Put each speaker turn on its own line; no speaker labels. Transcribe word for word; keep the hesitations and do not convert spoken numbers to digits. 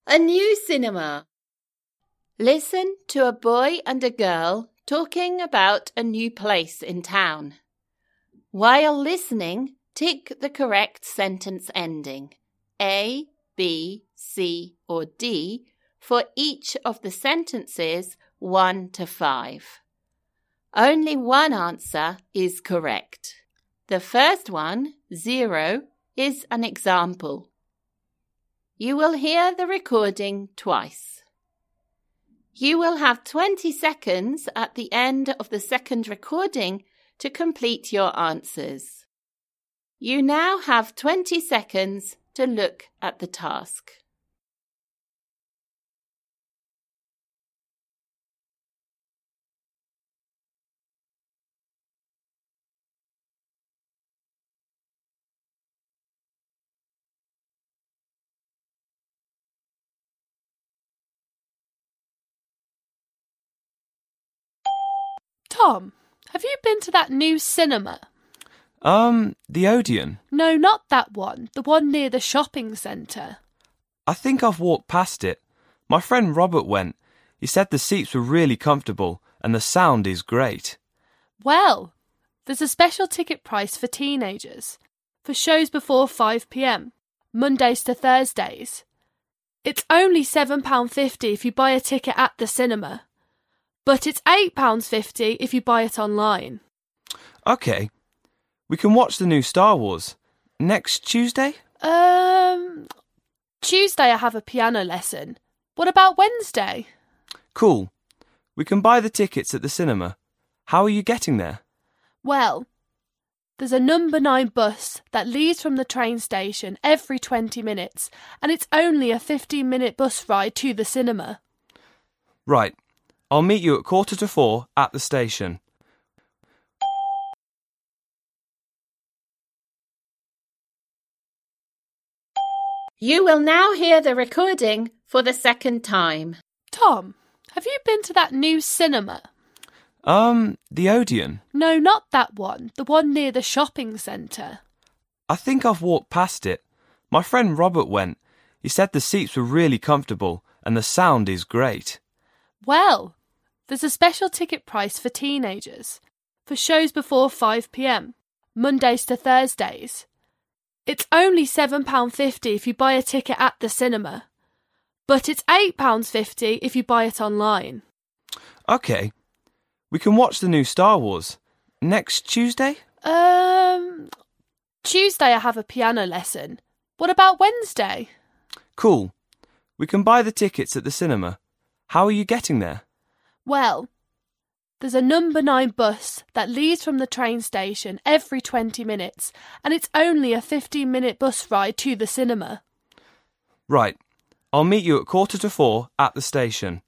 A new cinema. Listen to a boy and a girl talking about a new place in town. While listening, tick the correct sentence ending, A, B, C, or D, for each of the sentences one to five. Only one answer is correct. The first one, zero, is an example. You will hear the recording twice. You will have twenty seconds at the end of the second recording to complete your answers. You now have twenty seconds to look at the task.
Tom, have you been to that new cinema?
Um, the Odeon?
No, not that one. The one near the shopping centre.
I think I've walked past it. My friend Robert went. He said the seats were really comfortable and the sound is great.
Well, there's a special ticket price for teenagers for shows before five p m, Mondays to Thursdays. It's only seven pounds fifty if you buy a ticket at the cinema, but it's eight pounds fifty if you buy it online.
OK. We can watch the new Star Wars. Next Tuesday?
Um, Tuesday I have a piano lesson. What about Wednesday?
Cool. We can buy the tickets at the cinema. How are you getting there?
Well, there's a number nine bus that leaves from the train station every twenty minutes, and it's only a fifteen minute bus ride to the cinema.
Right. I'll meet you at quarter to four at the station.
You will now hear the recording for the second time.
Tom, have you been to that new cinema?
Um, the Odeon?
No, not that one. The one near the shopping centre.
I think I've walked past it. My friend Robert went. He said the seats were really comfortable and the sound is great.
Well, there's a special ticket price for teenagers for shows before five p m, Mondays to Thursdays. It's only seven pounds fifty if you buy a ticket at the cinema, but it's eight pounds fifty if you buy it online.
OK. We can watch the new Star Wars. Next Tuesday?
Um, Tuesday I have a piano lesson. What about Wednesday?
Cool. We can buy the tickets at the cinema. How are you getting there?
Well, there's a number nine bus that leaves from the train station every twenty minutes, and it's only a fifteen minute bus ride to the cinema.
Right. I'll meet you at quarter to four at the station.